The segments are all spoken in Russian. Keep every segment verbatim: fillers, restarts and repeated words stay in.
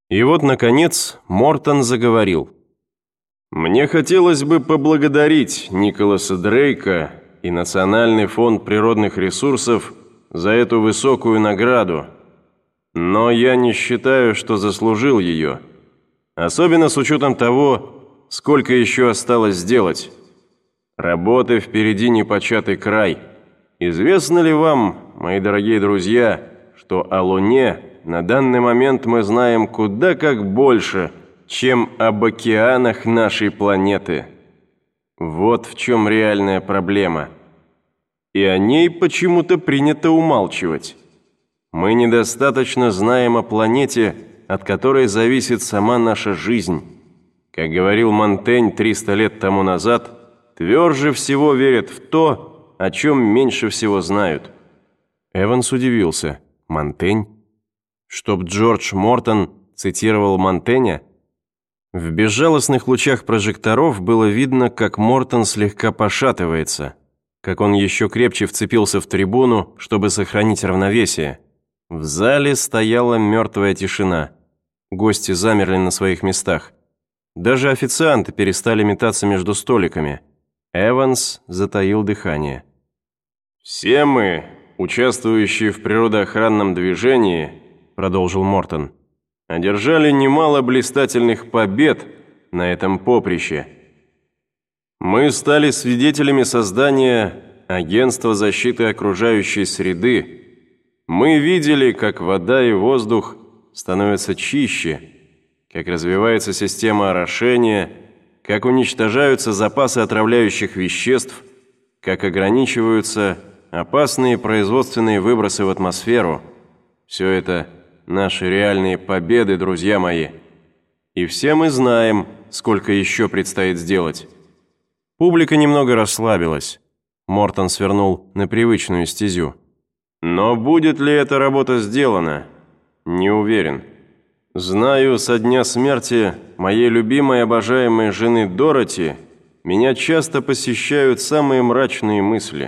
И вот, наконец, Мортон заговорил. «Мне хотелось бы поблагодарить Николаса Дрейка и Национальный фонд природных ресурсов за эту высокую награду, но я не считаю, что заслужил ее, особенно с учетом того, сколько еще осталось сделать. Работы впереди непочатый край. Известно ли вам, мои дорогие друзья, что о Луне на данный момент мы знаем куда как больше, чем об океанах нашей планеты? Вот в чем реальная проблема. И о ней почему-то принято умалчивать. Мы недостаточно знаем о планете, от которой зависит сама наша жизнь. Как говорил Монтень триста лет тому назад, тверже всего верят в то, о чем меньше всего знают». Эванс удивился. Монтень? Чтоб Джордж Мортон цитировал Монтэня? В безжалостных лучах прожекторов было видно, как Мортон слегка пошатывается, как он еще крепче вцепился в трибуну, чтобы сохранить равновесие. В зале стояла мертвая тишина. Гости замерли на своих местах. Даже официанты перестали метаться между столиками. Эванс затаил дыхание. «Все мы, участвующие в природоохранном движении, — продолжил Мортон, — одержали немало блистательных побед на этом поприще. Мы стали свидетелями создания Агентства защиты окружающей среды. Мы видели, как вода и воздух становятся чище, как развивается система орошения, как уничтожаются запасы отравляющих веществ, как ограничиваются опасные производственные выбросы в атмосферу. Все это наши реальные победы, друзья мои. И все мы знаем, сколько еще предстоит сделать». Публика немного расслабилась. Мортон свернул на привычную стезю. «Но будет ли эта работа сделана? Не уверен. Знаю, со дня смерти моей любимой обожаемой жены Дороти меня часто посещают самые мрачные мысли».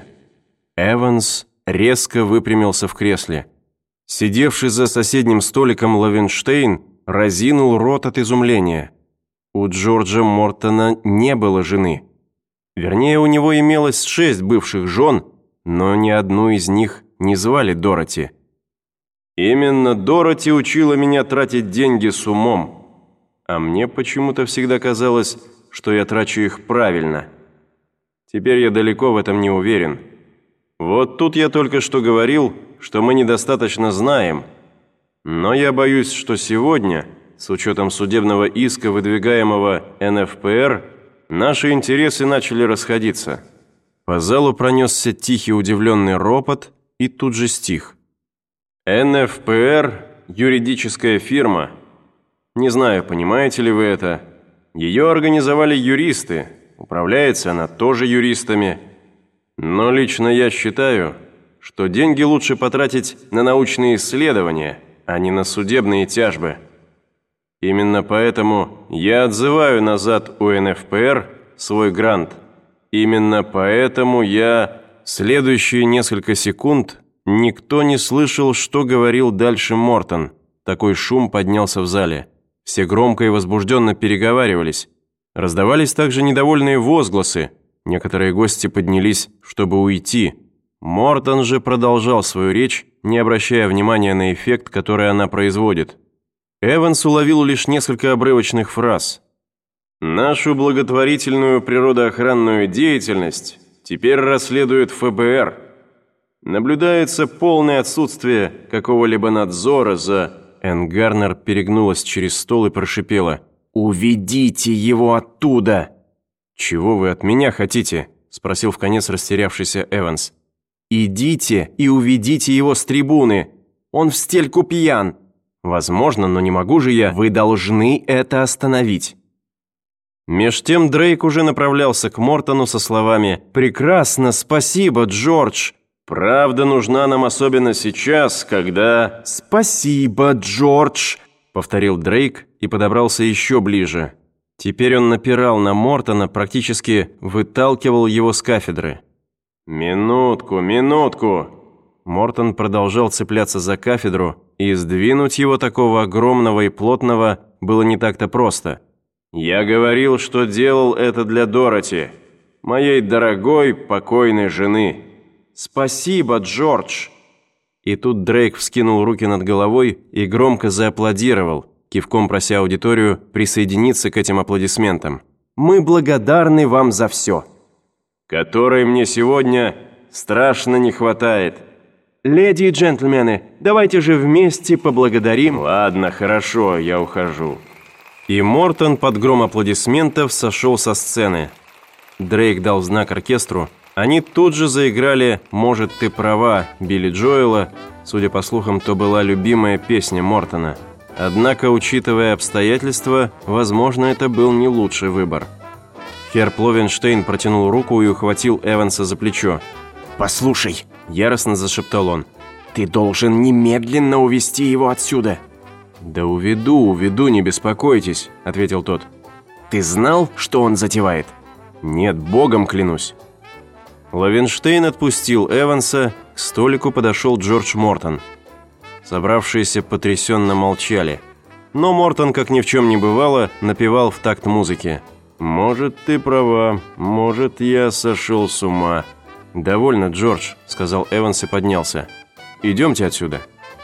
Эванс резко выпрямился в кресле. Сидевший за соседним столиком Лавенштейн разинул рот от изумления. У Джорджа Мортона не было жены. Вернее, у него имелось шесть бывших жен, но ни одну из них не звали Дороти. «Именно Дороти учила меня тратить деньги с умом, а мне почему-то всегда казалось, что я трачу их правильно. Теперь я далеко в этом не уверен. Вот тут я только что говорил, что мы недостаточно знаем, но я боюсь, что сегодня, с учетом судебного иска, выдвигаемого эн эф пэ эр, наши интересы начали расходиться». По залу пронесся тихий удивленный ропот и тут же стих. эн эф пэ эр – юридическая фирма. Не знаю, понимаете ли вы это. Ее организовали юристы, управляется она тоже юристами. Но лично я считаю, что деньги лучше потратить на научные исследования, а не на судебные тяжбы. Именно поэтому я отзываю назад у эн эф пэ эр свой грант. Именно поэтому я... Следующие несколько секунд никто не слышал, что говорил дальше Мортон. Такой шум поднялся в зале. Все громко и возбужденно переговаривались. Раздавались также недовольные возгласы. Некоторые гости поднялись, чтобы уйти. Мортон же продолжал свою речь, не обращая внимания на эффект, который она производит. Эванс уловил лишь несколько обрывочных фраз. «Нашу благотворительную природоохранную деятельность теперь расследует эф бэ эр. Наблюдается полное отсутствие какого-либо надзора за...» Энн Гарнер перегнулась через стол и прошипела. «Уведите его оттуда!» «Чего вы от меня хотите?» – спросил вконец растерявшийся Эванс. «Идите и уведите его с трибуны. Он в стельку пьян. Возможно, но не могу же я. Вы должны это остановить». Меж тем Дрейк уже направлялся к Мортону со словами «Прекрасно, спасибо, Джордж. Правда нужна нам особенно сейчас, когда...» «Спасибо, Джордж», — повторил Дрейк и подобрался еще ближе. Теперь он напирал на Мортона, практически выталкивал его с кафедры. «Минутку, минутку!» Мортон продолжал цепляться за кафедру, и сдвинуть его такого огромного и плотного было не так-то просто. «Я говорил, что делал это для Дороти, моей дорогой покойной жены. Спасибо, Джордж!» И тут Дрейк вскинул руки над головой и громко зааплодировал, кивком прося аудиторию присоединиться к этим аплодисментам. «Мы благодарны вам за все!» «Которой мне сегодня страшно не хватает!» «Леди и джентльмены, давайте же вместе поблагодарим...» «Ладно, хорошо, я ухожу». И Мортон под гром аплодисментов сошел со сцены. Дрейк дал знак оркестру. Они тут же заиграли «Может, ты права» Билли Джоэла. Судя по слухам, то была любимая песня Мортона. Однако, учитывая обстоятельства, возможно, это был не лучший выбор. Херб Ловенштейн протянул руку и ухватил Эванса за плечо. «Послушай», – яростно зашептал он, – «ты должен немедленно увезти его отсюда». «Да уведу, уведу, не беспокойтесь», – ответил тот. «Ты знал, что он затевает?» «Нет, богом клянусь». Ловенштейн отпустил Эванса, к столику подошел Джордж Мортон. Собравшиеся потрясенно молчали. Но Мортон, как ни в чем не бывало, напевал в такт музыки. «Может, ты права, может, я сошел с ума». «Довольно, Джордж», – сказал Эванс и поднялся. «Идемте отсюда».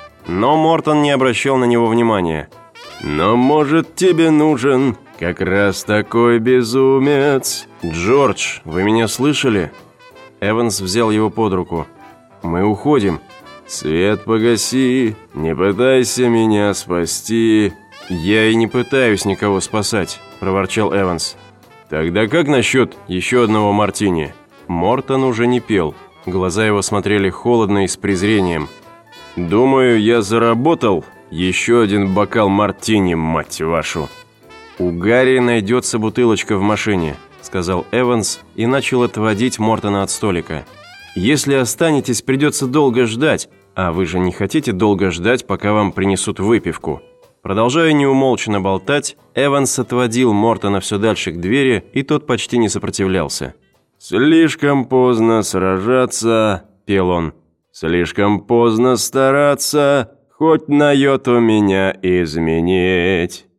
Но Мортон не обращал на него внимания. «Но, может, тебе нужен как раз такой безумец?» «Джордж, вы меня слышали?» Эванс взял его под руку. «Мы уходим». «Свет погаси, не пытайся меня спасти». «Я и не пытаюсь никого спасать», – проворчал Эванс. «Тогда как насчет еще одного мартини?» Мортон уже не пел. Глаза его смотрели холодно и с презрением. «Думаю, я заработал еще один бокал мартини, мать вашу». «У Гарри найдется бутылочка в машине», – сказал Эванс и начал отводить Мортона от столика. «Если останетесь, придется долго ждать, а вы же не хотите долго ждать, пока вам принесут выпивку». Продолжая неумолчно болтать, Эванс отводил Мортона все дальше к двери, и тот почти не сопротивлялся. «Слишком поздно сражаться», – пел он. «Слишком поздно стараться, хоть на йоту меня изменить».